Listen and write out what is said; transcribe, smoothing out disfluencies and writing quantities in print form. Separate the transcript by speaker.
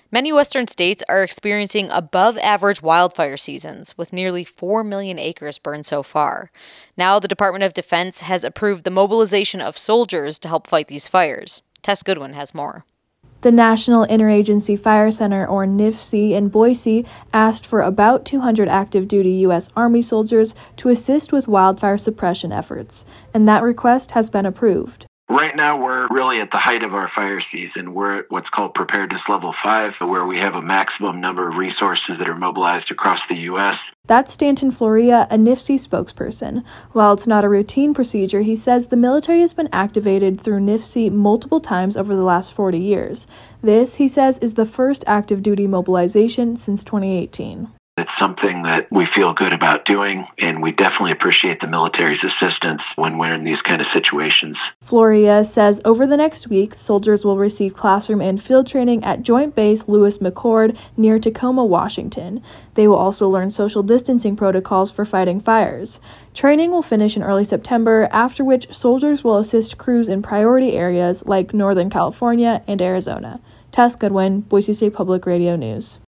Speaker 1: Many western states are experiencing above-average wildfire seasons, with nearly 4 million acres burned so far. Now, the Department of Defense has approved the mobilization of soldiers to help fight these fires. Tess Goodwin has more.
Speaker 2: The National Interagency Fire Center, or NIFC, in Boise asked for about 200 active-duty U.S. Army soldiers to assist with wildfire suppression efforts, and that request has been approved.
Speaker 3: Right now, we're really at the height of our fire season. We're at what's called Preparedness Level 5, where we have a maximum number of resources that are mobilized across the U.S.
Speaker 2: That's Stanton Florea, a NIFC spokesperson. While it's not a routine procedure, he says the military has been activated through NIFC multiple times over the last 40 years. This, he says, is the first active-duty mobilization since 2018.
Speaker 3: It's something that we feel good about doing, and we definitely appreciate the military's assistance when we're in these kind of situations.
Speaker 2: Florea says over the next week, soldiers will receive classroom and field training at Joint Base Lewis McChord near Tacoma, Washington. They will also learn social distancing protocols for fighting fires. Training will finish in early September, after which soldiers will assist crews in priority areas like Northern California and Arizona. Tess Goodwin, Boise State Public Radio News.